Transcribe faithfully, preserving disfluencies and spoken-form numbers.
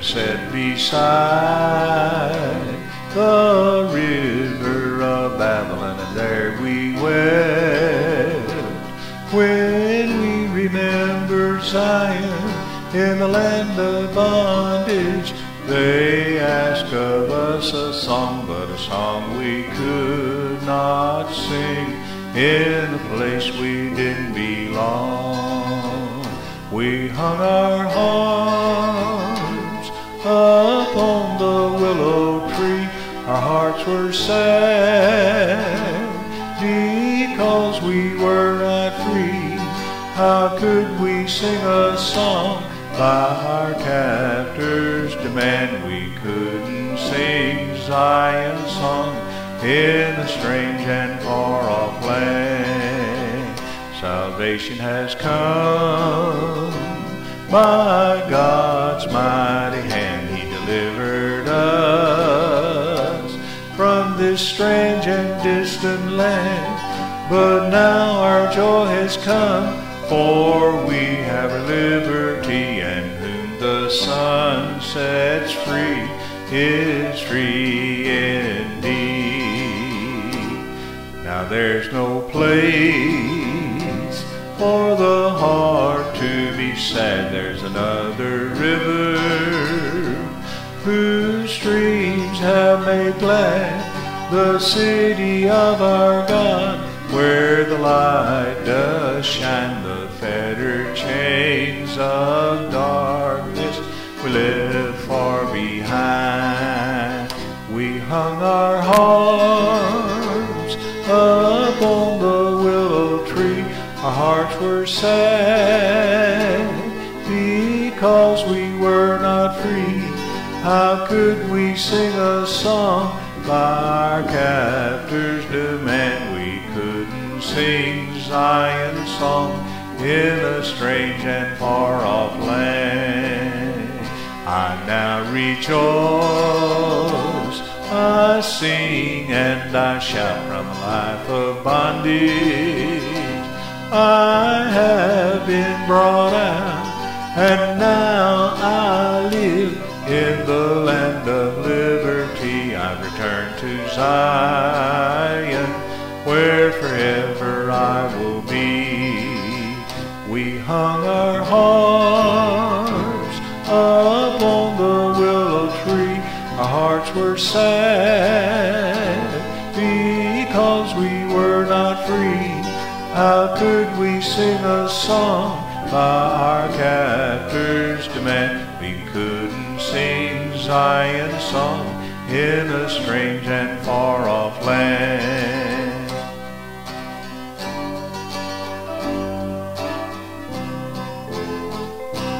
we sat beside the river of Babylon, and there we wept when we remembered Zion in the land of bondage. They asked of us a song, but a song we could not sing in the place we didn't belong. We hung our hearts upon the willow tree. Our hearts were sad because we were not free. How could we sing a song by our captors' demand? We couldn't sing Zion's song in a strange and far-off land. Salvation has come by God's mighty hand. He delivered us from this strange and distant land. But now our joy has come, for we have our liberty, and whom the Son sets free is free indeed. Now there's no place for the heart to be sad. There's another river whose streams have made glad the city of our God, where the light does shine. The fettered chains of darkness we left far behind. We hung our hearts upon the willow tree. Our hearts were sad because we were not free. How could we sing a song by our captors' demand? We couldn't sing Zion's song in a strange and far-off land. I now rejoice, I sing and I shout from a life of bondage. I have been brought out, and now I live in the land of liberty. I've returned to Zion, where forever I will be. We hung our hearts upon the willow tree. Our hearts were sad because we were not free. How could we sing a song by our captors' demand? We couldn't sing Zion's song in a strange and far-off land.